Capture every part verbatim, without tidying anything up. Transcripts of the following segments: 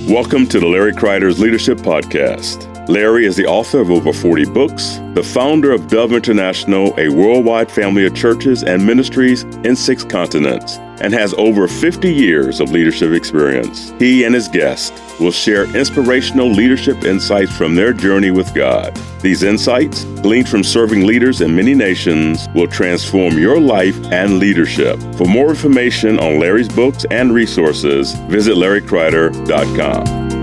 Welcome to the Larry Kreider's Leadership Podcast. Larry is the author of over forty books, the founder of Dove International, a worldwide family of churches and ministries in six continents, and has over fifty years of leadership experience. He and his guests will share inspirational leadership insights from their journey with God. These insights, gleaned from serving leaders in many nations, will transform your life and leadership. For more information on Larry's books and resources, visit larry kreider dot com.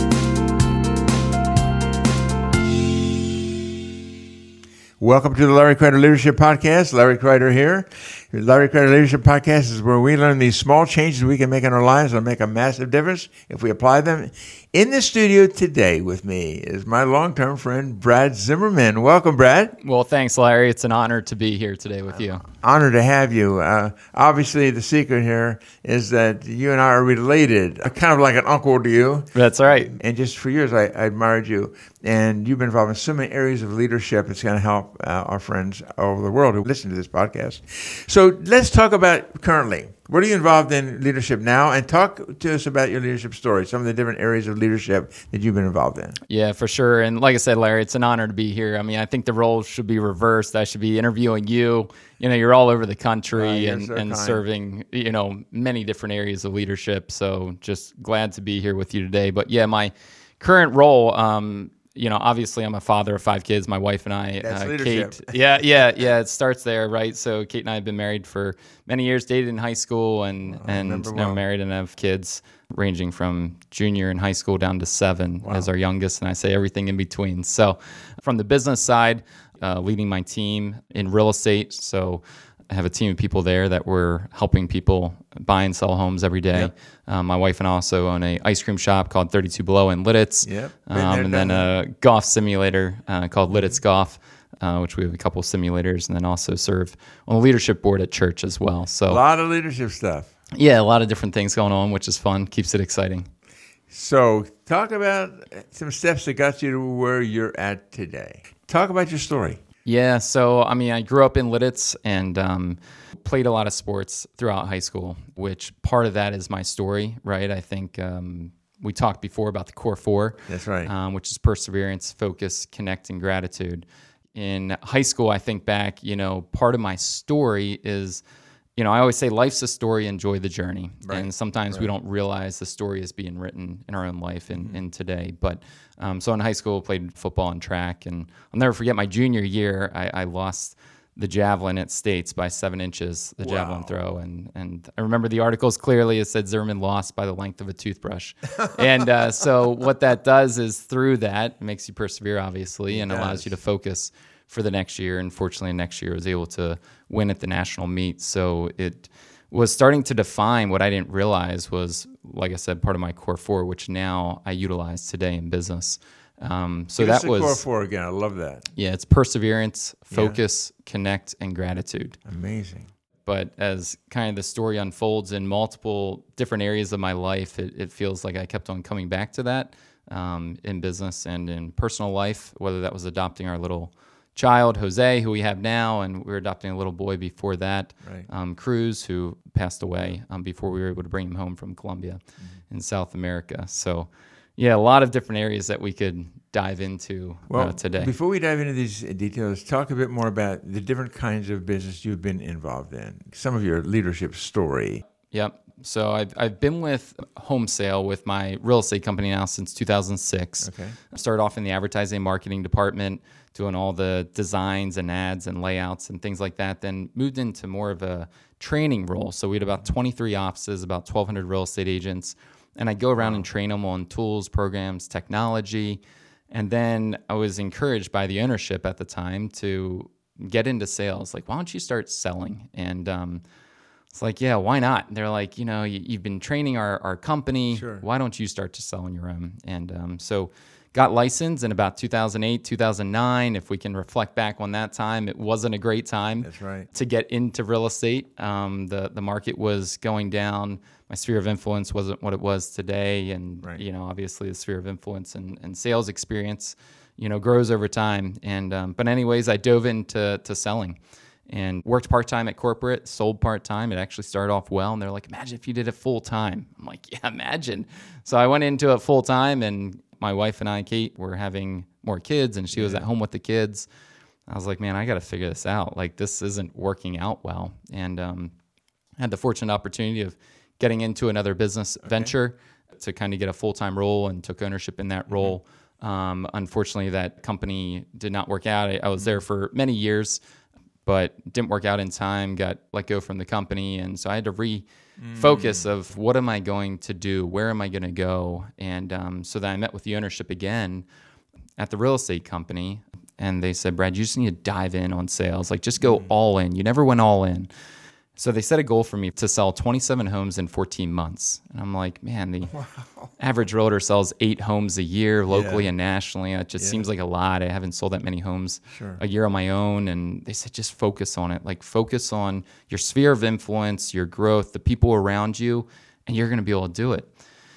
Welcome to the Larry Kreider Leadership Podcast. Larry Kreider here. The Larry Kreider Leadership Podcast is where we learn these small changes we can make in our lives that make a massive difference if we apply them. In the studio today with me is my longtime friend, Brad Zimmerman. Welcome, Brad. Well, thanks, Larry. It's an honor to be here today with you. Honored to have you. Uh, obviously, the secret here is that you and I are related. I'm kind of like an uncle to you. That's right. And just for years, I, I admired you. And you've been involved in so many areas of leadership. It's going to help uh, our friends all over the world who listen to this podcast. So let's talk about currently. What are you involved in leadership now? And talk to us about your leadership story, some of the different areas of leadership that you've been involved in. Yeah, for sure. And like I said, Larry, it's an honor to be here. I mean, I think the roles should be reversed. I should be interviewing you. You know, you're all over the country uh, and, so and serving, you know, many different areas of leadership. So just glad to be here with you today. But yeah, my current role, um, you know, obviously I'm a father of five kids. My wife and I, That's uh, leadership. Kate. Yeah, yeah, yeah. It starts there, right? So Kate and I have been married for many years, dated in high school, and Oh, and remember now well. married and have kids ranging from junior in high school down to seven Wow. as our youngest, and I say everything in between. So from the business side, uh, leading my team in real estate. So I have a team of people there that we're helping people buy and sell homes every day. Yep. Um, my wife and I also own a ice cream shop called thirty-two Below in Lidditz. Yep. Been Um, there, and then done a golf simulator uh, called Lidditz Golf, uh, which we have a couple simulators, and then also serve on the leadership board at church as well. A So lot of leadership stuff. yeah, a lot of different things going on, which is fun, keeps it exciting. So talk about some steps that got you to where you're at today. Talk about your story. Yeah, so I mean, I grew up in Lidditz and um, played a lot of sports throughout high school, which part of that is my story, right? I think um, we talked before about the core four. That's right. Um, which is perseverance, focus, connect, and gratitude. In high school, I think back, you know, part of my story is, you know, I always say life's a story, enjoy the journey. Right. And sometimes Right. we don't realize the story is being written in our own life in, Mm-hmm. in today. But um, so in high school, I played football and track. And I'll never forget my junior year, I, I lost the javelin at States by seven inches, the Wow. javelin throw. And and I remember the articles clearly. It said Zimmerman lost by the length of a toothbrush. and uh, so what that does is through that, it makes you persevere, obviously, and It allows does. you to focus for the next year. And fortunately, next year I was able to win at the national meet. So it was starting to define what I didn't realize was, like I said, part of my core four, which now I utilize today in business. Um, so Give us that the was core four again. I love that. yeah, it's perseverance, focus, connect, and gratitude. Amazing. But as kind of the story unfolds in multiple different areas of my life, it, it feels like I kept on coming back to that um, in business and in personal life, whether that was adopting our little child, Jose, who we have now, and we were adopting a little boy before that, Right. um, Cruz, who passed away um, before we were able to bring him home from Colombia Mm-hmm. in South America. So, yeah, a lot of different areas that we could dive into Well, uh, today. before we dive into these details, talk a bit more about the different kinds of business you've been involved in. Some of your leadership story. Yep. So I've I've been with Home Sale with my real estate company now since two thousand six. Okay. I started off in the advertising and marketing department, doing all the designs and ads and layouts and things like that. Then moved into more of a training role. So we had about twenty-three offices, about twelve hundred real estate agents, and I'd go around and train them on tools, programs, technology. And then I was encouraged by the ownership at the time to get into sales. Like, why don't you start selling? And um, it's like, yeah, why not? They're like, you know, you, you've been training our, our company. Sure. Why don't you start to sell on your own? And um, so got licensed in about two thousand eight, two thousand nine. If we can reflect back on that time, it wasn't a great time That's right. to get into real estate. Um, the, the market was going down. My sphere of influence wasn't what it was today. And, Right. you know, obviously the sphere of influence and, and sales experience, you know, grows over time. And, um, but anyways, I dove into to selling. and worked part-time at corporate, sold part-time. It actually started off well. And they're like, imagine if you did it full-time. I'm like, yeah, imagine. So I went into it full-time, and my wife and I, Kate, were having more kids, and she yeah. was at home with the kids. I was like, man, I got to figure this out. Like, this isn't working out well. And um, I had the fortunate opportunity of getting into another business okay. venture to kind of get a full-time role, and took ownership in that mm-hmm. role. Um, unfortunately, that company did not work out. I, I was there for many years, but didn't work out in time, got let go from the company. And so I had to refocus mm. of what am I going to do? Where am I going to go? And um, so then I met with the ownership again at the real estate company. And they said, Brad, you just need to dive in on sales. Like, just go mm. all in. You never went all in. So they set a goal for me to sell twenty-seven homes in fourteen months. And I'm like, man, the wow. average realtor sells eight homes a year locally yeah. and nationally. It just yeah. seems like a lot. I haven't sold that many homes sure. a year on my own. And they said, just focus on it. Like, focus on your sphere of influence, your growth, the people around you, and you're going to be able to do it.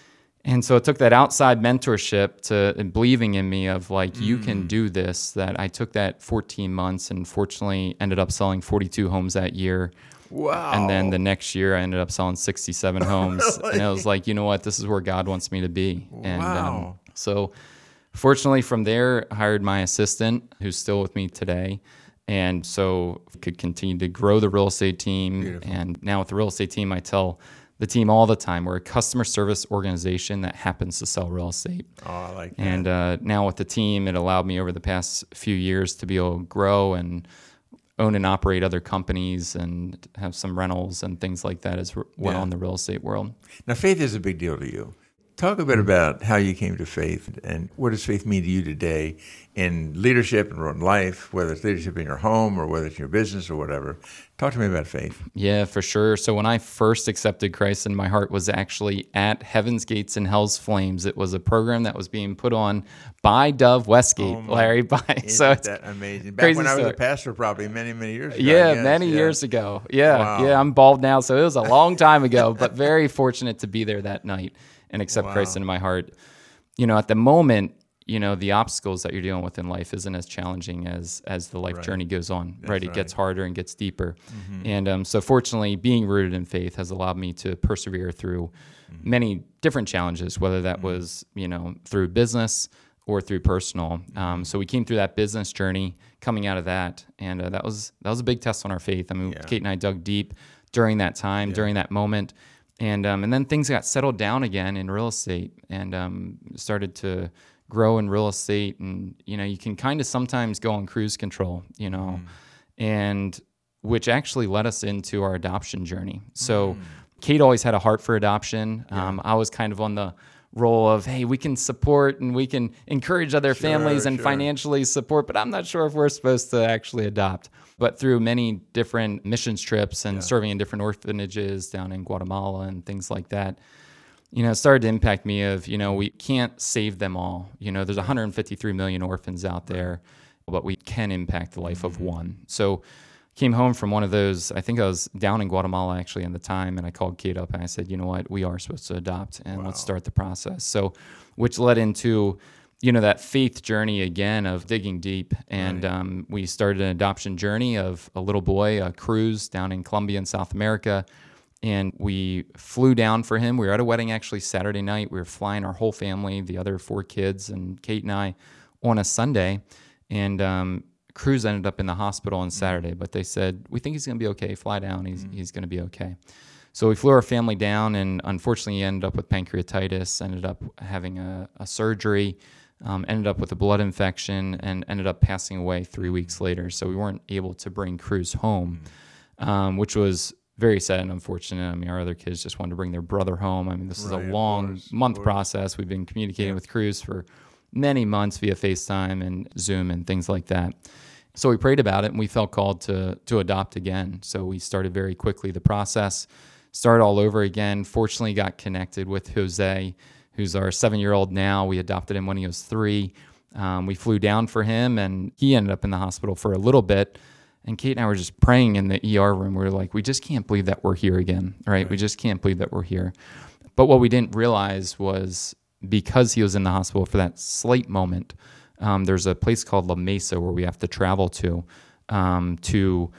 And so it took that outside mentorship to and believing in me of like, mm. you can do this, that I took that fourteen months and fortunately ended up selling forty-two homes that year. Wow. And then the next year I ended up selling sixty-seven homes. Really? And I was like, you know what, this is where God wants me to be. And wow. um, so fortunately from there, I hired my assistant who's still with me today. And so could continue to grow the real estate team. Beautiful. And now with the real estate team, I tell the team all the time, we're a customer service organization that happens to sell real estate. Oh, I like that. And uh, now with the team, it allowed me over the past few years to be able to grow and own and operate other companies and have some rentals and things like that as well yeah. in the real estate world. Now, faith is a big deal to you. Talk a bit about how you came to faith and what does faith mean to you today in leadership and in life, whether it's leadership in your home or whether it's your business or whatever. Talk to me about faith. Yeah, for sure. So when I first accepted Christ in my heart was actually at Heaven's Gates and Hell's Flames. It was a program that was being put on by Dove Westgate, oh Larry. By Isn't so it's that amazing? Back when I was story. a pastor, probably many, many years ago. Yeah, many yeah. years ago. Yeah, wow. yeah. I'm bald now, so it was a long time ago, but very fortunate to be there that night and accept wow. Christ into my heart. You know, at the moment, you know, the obstacles that you're dealing with in life isn't as challenging as as the life right. journey goes on, right? It right. gets harder and gets deeper. Mm-hmm. And um, so fortunately, being rooted in faith has allowed me to persevere through mm-hmm. many different challenges, whether that mm-hmm. was, you know, through business or through personal. Um, so we came through that business journey coming out of that. And uh, that was that was a big test on our faith. I mean, yeah. Kate and I dug deep during that time, yeah. during that moment. And um, and then things got settled down again in real estate and um, started to grow in real estate. And, you know, you can kind of sometimes go on cruise control, you know, mm. and which actually led us into our adoption journey. So mm. Kate always had a heart for adoption. Yeah. Um, I was kind of on the role of, hey, we can support and we can encourage other sure, families and sure. financially support, but I'm not sure if we're supposed to actually adopt. But through many different missions trips and yeah. serving in different orphanages down in Guatemala and things like that, you know, it started to impact me of, you know, we can't save them all. You know, there's one hundred fifty-three million orphans out there, but we can impact the life mm-hmm. of one. So came home from one of those, I think I was down in Guatemala actually at the time, and I called Kate up and I said, you know what, we are supposed to adopt and wow. let's start the process. So, which led into, you know, that faith journey again of digging deep. And right. um, we started an adoption journey of a little boy, a Cruz down in Colombia in South America. And we flew down for him. We were at a wedding actually Saturday night. We were flying our whole family, the other four kids and Kate and I, on a Sunday. And um, Cruz ended up in the hospital on Saturday, but they said, we think he's going to be okay. Fly down. He's, mm-hmm. he's going to be okay. So we flew our family down, and unfortunately he ended up with pancreatitis, ended up having a, a surgery, um, ended up with a blood infection, and ended up passing away three weeks later. So we weren't able to bring Cruz home, mm-hmm. um, which was very sad and unfortunate. I mean, our other kids just wanted to bring their brother home. I mean, this right, is a long course, month process. We've been communicating yeah. with Cruz for many months via FaceTime and Zoom and things like that. So we prayed about it, and we felt called to to adopt again. So we started very quickly the process, started all over again. Fortunately, got connected with Jose, who's our seven-year-old now. We adopted him when he was three. Um, we flew down for him, and he ended up in the hospital for a little bit. And Kate and I were just praying in the E R room. We were like, we just can't believe that we're here again, right? right? We just can't believe that we're here. But what we didn't realize was because he was in the hospital for that slight moment, um, there's a place called La Mesa where we have to travel to, um, to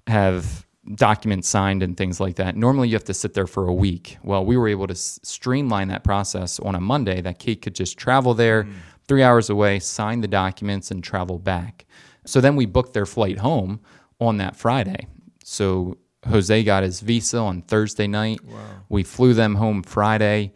have documents signed and things like that. Normally you have to sit there for a week. Well, we were able to s- streamline that process on a Monday that Kate could just travel there mm. three hours away, sign the documents, and travel back. So then we booked their flight home on that Friday. So Jose got his visa on Thursday night. Wow. We flew them home Friday,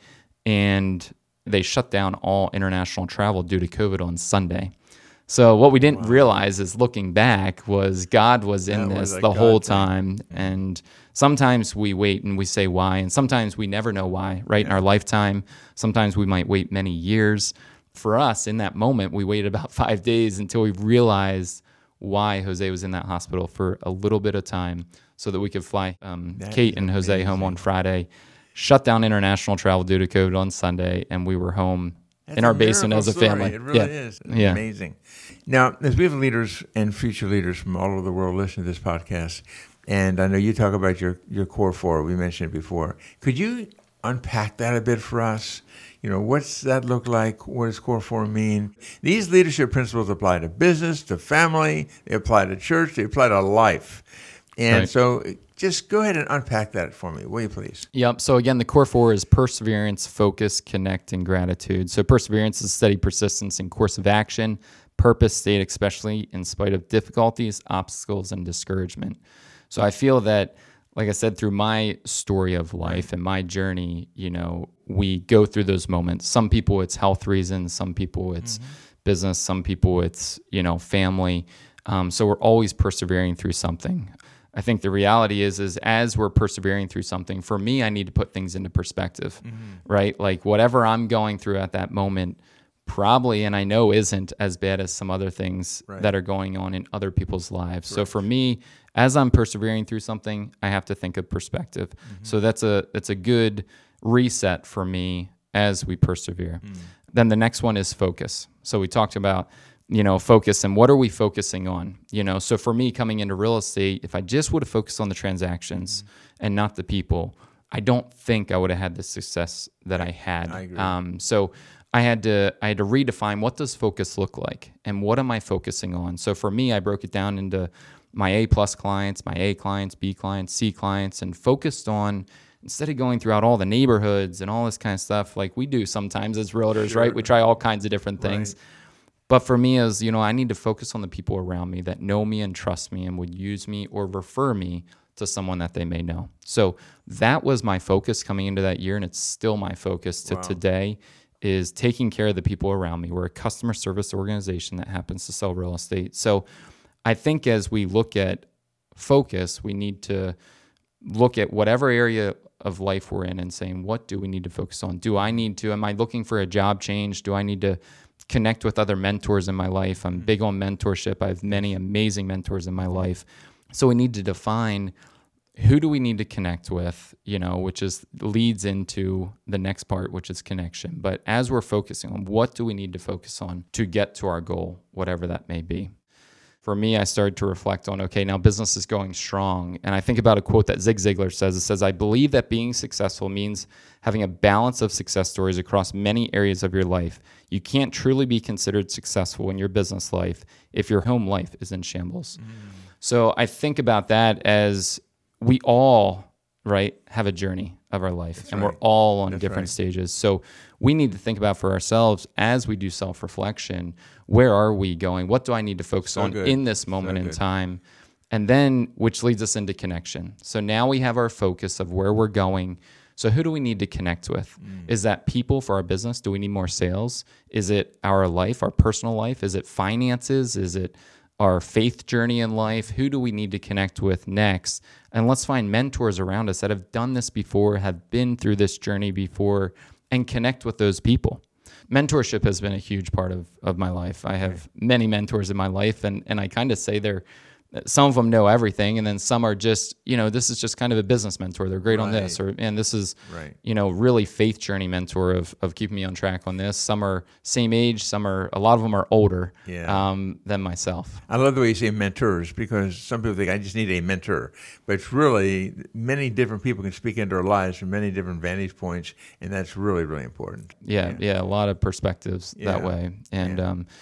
and they shut down all international travel due to COVID on Sunday. So what we didn't wow. realize is looking back was God was in that this was the God whole time. Thing. And sometimes we wait and we say why, and sometimes we never know why, right? Yeah. In our lifetime, sometimes we might wait many years. For us, in that moment, we waited about five days until we realized why Jose was in that hospital for a little bit of time so that we could fly um, Kate and Jose amazing. home on Friday, shut down international travel due to COVID on Sunday, and we were home That's in our basement as a story. family. It really yeah. is. It's yeah. amazing. Now, as we have leaders and future leaders from all over the world listening to this podcast, and I know you talk about your, your core four, we mentioned it before. Could you unpack that a bit for us? You know, what's that look like? What does core four mean? These leadership principles apply to business, to family, they apply to church, they apply to life. And right. so just go ahead and unpack that for me, will you please? Yep. So again, the core four is perseverance, focus, connect, and gratitude. So perseverance is steady persistence in course of action, purpose state, especially in spite of difficulties, obstacles, and discouragement. So I feel that, like I said, through my story of life and my journey, you know, we go through those moments. Some people it's health reasons, some people it's mm-hmm. business, some people it's, you know, family. Um, so we're always persevering through something. I think the reality is, is as we're persevering through something, for me, I need to put things into perspective, mm-hmm. right? Like whatever I'm going through at that moment probably, and I know isn't as bad as some other things right. that are going on in other people's lives. Right. So for me, as I'm persevering through something, I have to think of perspective. Mm-hmm. So that's a that's a good reset for me as we persevere. Mm. Then the next one is focus. So we talked about, you know, focus and what are we focusing on? You know, so for me coming into real estate, if I just would have focused on the transactions mm-hmm. and not the people, I don't think I would have had the success that I had. I agree. Um, so I had to I had to redefine what does focus look like and what am I focusing on? So for me, I broke it down into my A plus clients, my A clients, B clients, C clients, and focused on, instead of going throughout all the neighborhoods and all this kind of stuff like we do sometimes as realtors, sure. right? We try all kinds of different things. Right. But for me, as you know, I need to focus on the people around me that know me and trust me and would use me or refer me to someone that they may know. So that was my focus coming into that year, and it's still my focus to wow. today, is taking care of the people around me. We're a customer service organization that happens to sell real estate. So I think as we look at focus, we need to look at whatever area of life we're in and saying, what do we need to focus on? Do I need to, am I looking for a job change? Do I need to connect with other mentors in my life? I'm big on mentorship. I have many amazing mentors in my life. So we need to define who do we need to connect with, you know, which is leads into the next part, which is connection. But as we're focusing on what do we need to focus on to get to our goal, whatever that may be. For me, I started to reflect on, okay, now business is going strong. And I think about a quote that Zig Ziglar says. It says, I believe that being successful means having a balance of success stories across many areas of your life. You can't truly be considered successful in your business life if your home life is in shambles. Mm. So I think about that as we all, right, have a journey of our life. That's and right. we're all on That's different right. stages. So we need to think about for ourselves as we do self-reflection, where are we going? What do I need to focus so on good. in this moment so in time? And then, which leads us into connection. So now we have our focus of where we're going. So who do we need to connect with? Mm. Is that people for our business? Do we need more sales? Is it our life, our personal life? Is it finances? Is it our faith journey in life? Who do we need to connect with next? And let's find mentors around us that have done this before, have been through this journey before, and connect with those people. Mentorship has been a huge part of, of my life. I have right. many mentors in my life, and, and I kind of say they're, some of them know everything, and then some are just, you know, this is just kind of a business mentor. They're great right. on this, or and this is, right. you know, really faith journey mentor of of keeping me on track on this. Some are same age, some are, a lot of them are older yeah. um, than myself. I love the way you say mentors, because some people think I just need a mentor, but it's really many different people can speak into our lives from many different vantage points, and that's really, really important. Yeah, yeah, yeah a lot of perspectives yeah. that way, and. Yeah. Um,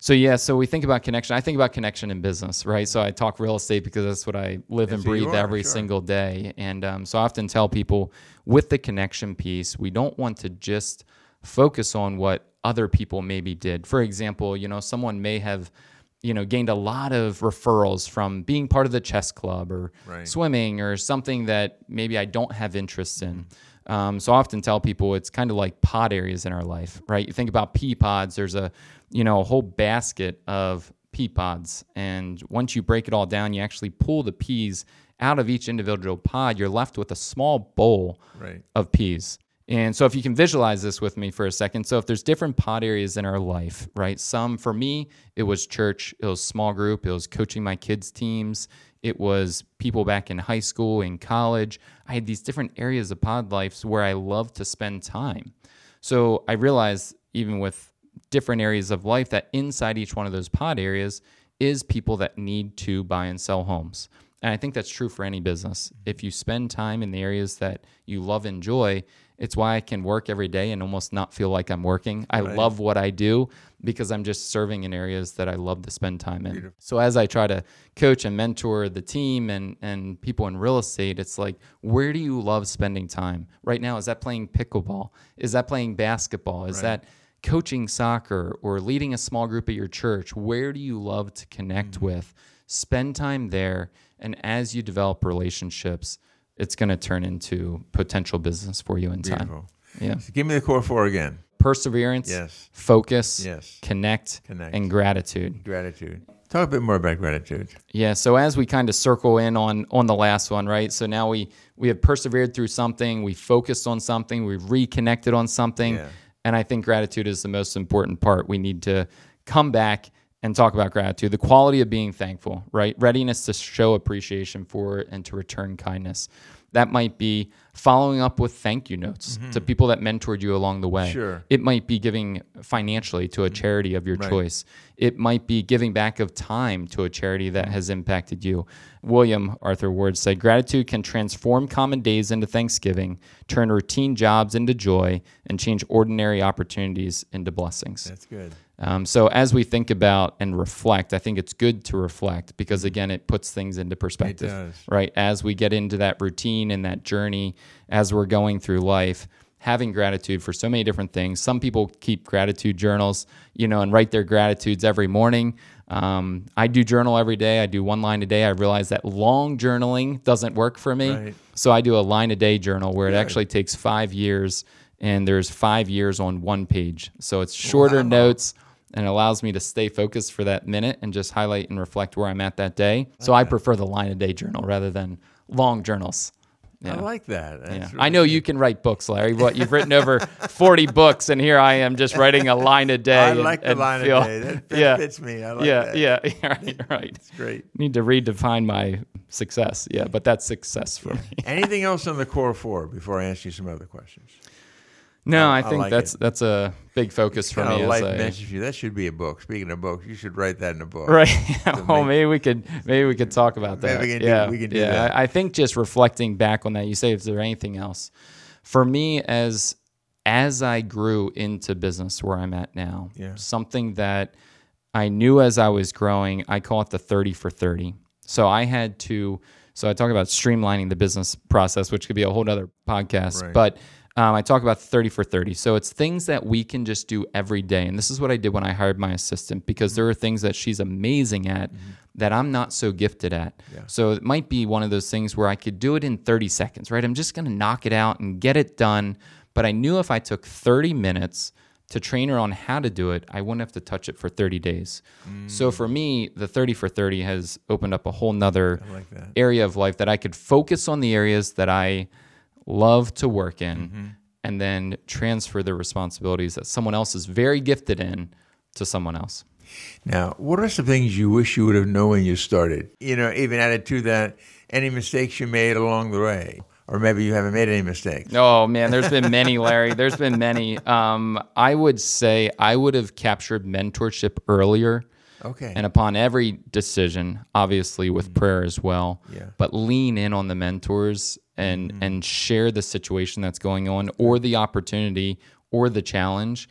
So yeah, so we think about connection. I think about connection in business, right? So I talk real estate because that's what I live That's and who you breathe are, every sure. single day. And um, so I often tell people with the connection piece, we don't want to just focus on what other people maybe did. For example, you know, someone may have, you know, gained a lot of referrals from being part of the chess club or Right. swimming or something that maybe I don't have interest in. Um, so I often tell people it's kind of like pod areas in our life, right? You think about pea pods, there's a, you know, a whole basket of pea pods. And once you break it all down, you actually pull the peas out of each individual pod, you're left with a small bowl Right. of peas. And so if you can visualize this with me for a second. So if there's different pod areas in our life, right? Some, for me, it was church, it was small group, it was coaching my kids' teams, it was people back in high school, in college. I had these different areas of pod lives where I love to spend time. So I realized even with different areas of life that inside each one of those pod areas is people that need to buy and sell homes. And I think that's true for any business. If you spend time in the areas that you love and enjoy, it's why I can work every day and almost not feel like I'm working. I Right. love what I do because I'm just serving in areas that I love to spend time in. Beautiful. So as I try to coach and mentor the team and, and people in real estate, it's like, where do you love spending time? Right now, is that playing pickleball? Is that playing basketball? Is Right. that coaching soccer or leading a small group at your church? Where do you love to connect Mm-hmm. with? Spend time there. And as you develop relationships, it's going to turn into potential business for you in time. Beautiful. Yeah. So give me the core four again. Perseverance, Yes. focus, Yes. connect, Connect. and gratitude. Gratitude. Talk a bit more about gratitude. Yeah. So as we kind of circle in on on the last one, right? So now we we have persevered through something, we focused on something, we've reconnected on something, Yeah. and I think gratitude is the most important part. We need to come back and talk about gratitude, the quality of being thankful, right? Readiness to show appreciation for and to return kindness. That might be following up with thank you notes to people that mentored you along the way. Sure. It might be giving financially to a charity of your Right. choice. It might be giving back of time to a charity that has impacted you. William Arthur Ward said, gratitude can transform common days into Thanksgiving, turn routine jobs into joy, and change ordinary opportunities into blessings. That's good. Um, so as we think about and reflect, I think it's good to reflect because, again, it puts things into perspective, does. right? As we get into that routine and that journey, as we're going through life, having gratitude for so many different things. Some people keep gratitude journals, you know, and write their gratitudes every morning. Um, I do journal every day. I do one line a day. I realize that long journaling doesn't work for me. Right. So I do a line a day journal where it Good. actually takes five years and there's five years on one page. So it's shorter Wow. notes and allows me to stay focused for that minute and just highlight and reflect where I'm at that day. So I prefer the line a day journal rather than long journals. Yeah. I like that. That's Yeah. really I know good. you can write books, Larry. What you've written over forty books, and here I am just writing a line a day. I and- like the and line feel- of day. That, that yeah, fits me. I like yeah, that. yeah, yeah. Right, right. It's great. Need to redefine my success. Yeah, but that's success for me. Anything else on the core four before I ask you some other questions? No, I- I I think like that's it. that's a big focus for Kind me. of as life I- message for you. That should be a book. Speaking of books, you should write that in a book. Right. To oh, make- maybe we could maybe we could talk about Maybe that. we can do- yeah, we can do yeah. that. I, I think just reflecting back on that, you say, is there anything else? For me, as as I grew into business where I'm at now, Yeah. something that I knew as I was growing, I call it the thirty for thirty. So I had to. So I talk about streamlining the business process, which could be a whole other podcast, Right. but. Um, I talk about thirty for thirty. So it's things that we can just do every day. And this is what I did when I hired my assistant, because there are things that she's amazing at that I'm not so gifted at. Yeah. So it might be one of those things where I could do it in thirty seconds, right? I'm just going to knock it out and get it done. But I knew if I took thirty minutes to train her on how to do it, I wouldn't have to touch it for thirty days. So for me, the thirty for thirty has opened up a whole nother I like that. area of life that I could focus on the areas that I love to work in, Mm-hmm. and then transfer the responsibilities that someone else is very gifted in to someone else. Now, what are some things you wish you would have known when you started? You know, even added to that, any mistakes you made along the way? Or maybe you haven't made any mistakes. Oh man, there's been many, Larry. There's been many. Um, I would say I would have captured mentorship earlier. Okay. And upon every decision, obviously with prayer as well, Yeah. but lean in on the mentors and and share the situation that's going on or the opportunity or the challenge,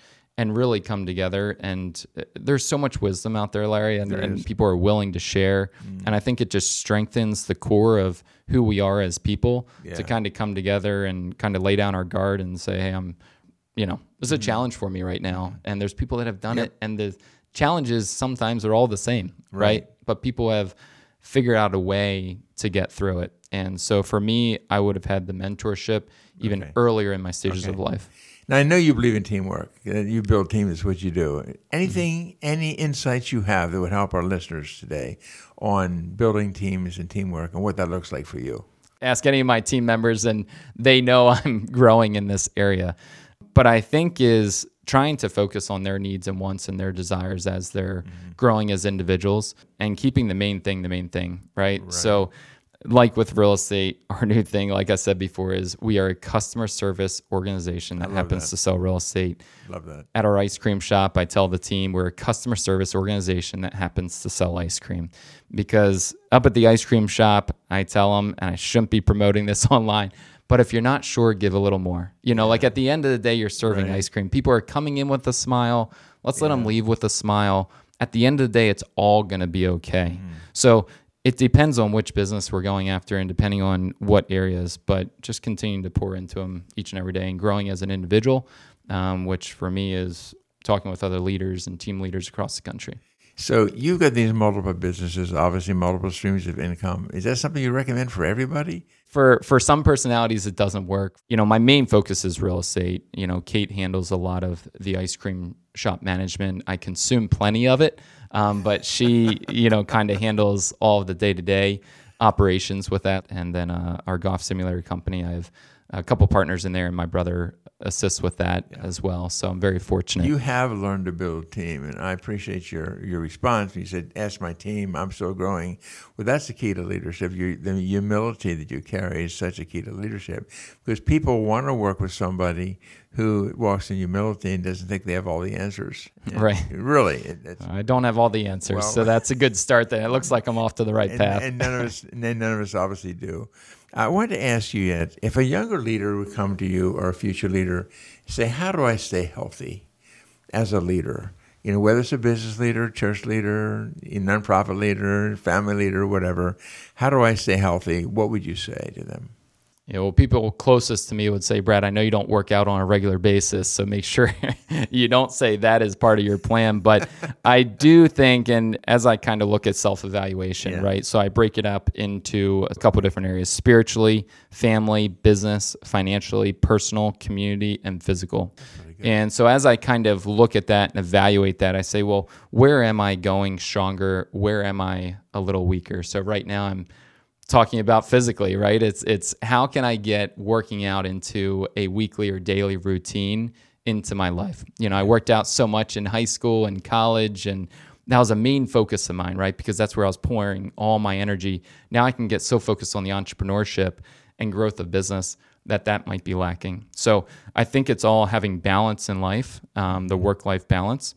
and really come together. And uh, there's so much wisdom out there, Larry, and, There and is. people are willing to share. Mm. And I think it just strengthens the core of who we are as people Yeah. to kind of come together and kind of lay down our guard and say, hey, I'm, you know, this is a challenge for me right now. And there's people that have done Yep. it. And the challenges sometimes are all the same, Right. right? But people have figured out a way to get through it. And so for me, I would have had the mentorship even Okay. earlier in my stages Okay. of life. Now, I know you believe in teamwork. Uh, You build teams, is what you do. Anything, any insights you have that would help our listeners today on building teams and teamwork and what that looks like for you? Ask any of my team members and they know I'm growing in this area. But I think is trying to focus on their needs and wants and their desires as they're Mm-hmm. growing as individuals and keeping the main thing the main thing, right? So like with real estate, our new thing, like I said before, is we are a customer service organization that love happens that. to sell real estate. Love that. At our ice cream shop, I tell the team we're a customer service organization that happens to sell ice cream. Because up at the ice cream shop, I tell them, and I shouldn't be promoting this online, but if you're not sure, give a little more. You know, like at the end of the day, you're serving Right. ice cream. People are coming in with a smile. Let's let them leave with a smile. At the end of the day, it's all going to be okay. Mm-hmm. So it depends on which business we're going after and depending on what areas, but just continuing to pour into them each and every day and growing as an individual, um, which for me is talking with other leaders and team leaders across the country. So you've got these multiple businesses, obviously multiple streams of income. Is that something you recommend for everybody? For for some personalities, it doesn't work. You know, my main focus is real estate. You know, Kate handles a lot of the ice cream shop management. I consume plenty of it, um, but she, you know, kind of handles all of the day-to-day operations with that. And then uh, our golf simulator company, I have a couple partners in there, and my brother assists with that as well. So I'm very fortunate. You have learned to build a team, and I appreciate your, your response. You said, ask my team, I'm still growing. Well, that's the key to leadership. You, the humility that you carry is such a key to leadership because people want to work with somebody who walks in humility and doesn't think they have all the answers. And Right. Really. It, it's, I don't have all the answers, Well- so that's a good start there. It looks like I'm off to the right and, path. and none of us, and none of us obviously do. I wanted to ask you yet, if a younger leader would come to you or a future leader, say, how do I stay healthy as a leader? You know, whether it's a business leader, church leader, a nonprofit leader, family leader, whatever, how do I stay healthy? What would you say to them? You know, people closest to me would say, Brad, I know you don't work out on a regular basis, so make sure you don't say that as part of your plan. But I do think, and as I kind of look at self-evaluation, Yeah. right? So I break it up into a couple different areas: spiritually, family, business, financially, personal, community, and physical. And so as I kind of look at that and evaluate that, I say, well, where am I going stronger? Where am I a little weaker? So right now I'm talking about physically, right? It's it's how can I get working out into a weekly or daily routine into my life? You know, I worked out so much in high school and college, and that was a main focus of mine, right? Because that's where I was pouring all my energy. Now I can get so focused on the entrepreneurship and growth of business that that might be lacking. So I think it's all having balance in life, um, the work-life balance,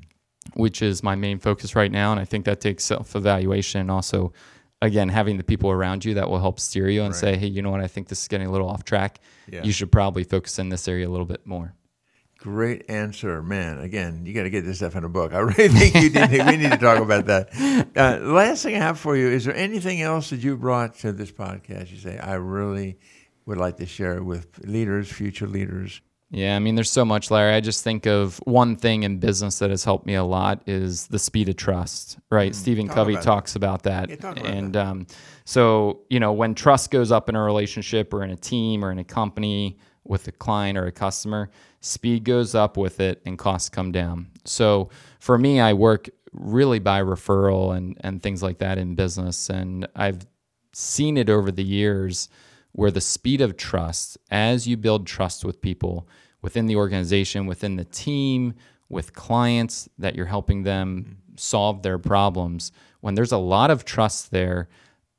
which is my main focus right now. And I think that takes self-evaluation and also, again, having the people around you that will help steer you and Right. say, hey, you know what, I think this is getting a little off track. Yeah. You should probably focus in this area a little bit more. Great answer, man. Again, you got to get this stuff in a book. I really think you need to, we need to talk about that. Uh, last thing I have for you, is there anything else that you brought to this podcast? You say, I really would like to share it with leaders, future leaders. Yeah, I mean, there's so much, Larry. I just think of one thing in business that has helped me a lot is the speed of trust, right? Stephen Talk Covey about talks about that. Yeah, talk about and that. Um, so, you know, when trust goes up in a relationship or in a team or in a company with a client or a customer, speed goes up with it and costs come down. So for me, I work really by referral and, and things like that in business. And I've seen it over the years where the speed of trust, as you build trust with people within the organization, within the team, with clients that you're helping them solve their problems, when there's a lot of trust there,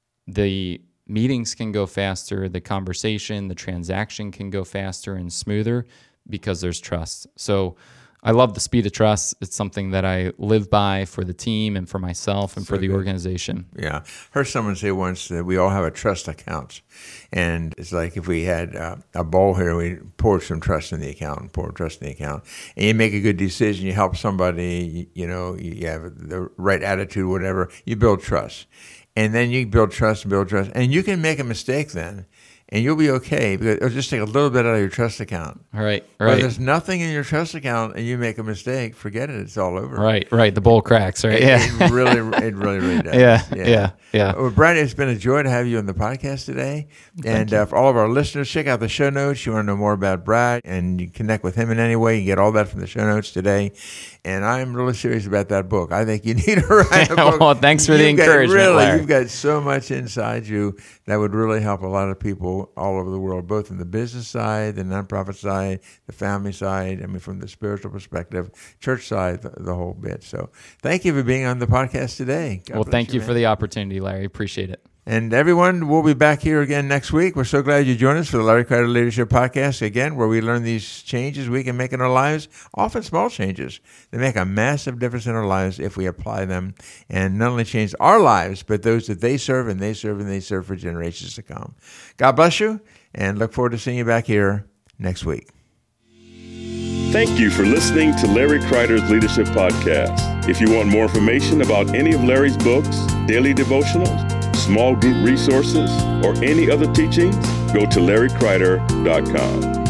the meetings can go faster, the conversation, the transaction can go faster and smoother because there's trust. So I love the speed of trust. It's something that I live by for the team and for myself and so for the good. organization. Yeah. Heard someone say once that we all have a trust account. And it's like if we had uh, a bowl here, we pour some trust in the account, pour trust in the account. And you make a good decision, you help somebody, you, you know, you have the right attitude, whatever, you build trust. And then you build trust and build trust. And you can make a mistake then. And you'll be okay because it'll just take a little bit out of your trust account. Right, right. But if there's nothing in your trust account and you make a mistake, forget it. It's all over. Right, right. The bowl cracks, right? It, yeah. It really, it really, really does. Yeah, yeah, yeah. yeah. Well, Brad, it's been a joy to have you on the podcast today. And uh, for all of our listeners, check out the show notes. You want to know more about Brad and you connect with him in any way. You get all that from the show notes today. And I'm really serious about that book. I think you need to write a book. Well, thanks for you've the encouragement, Really, Larry. You've got so much inside you that would really help a lot of people all over the world, both in the business side, the nonprofit side, the family side, I mean, from the spiritual perspective, church side, the, the whole bit. So thank you for being on the podcast today. God well, thank you, you for the opportunity, Larry. Appreciate it. And everyone, we'll be back here again next week. We're so glad you joined us for the Larry Kreider Leadership Podcast, again, where we learn these changes we can make in our lives, often small changes. They make a massive difference in our lives if we apply them and not only change our lives, but those that they serve and they serve and they serve for generations to come. God bless you, and look forward to seeing you back here next week. Thank you for listening to Larry Kreider's Leadership Podcast. If you want more information about any of Larry's books, daily devotionals, small group resources, or any other teachings, go to larry kreider dot com.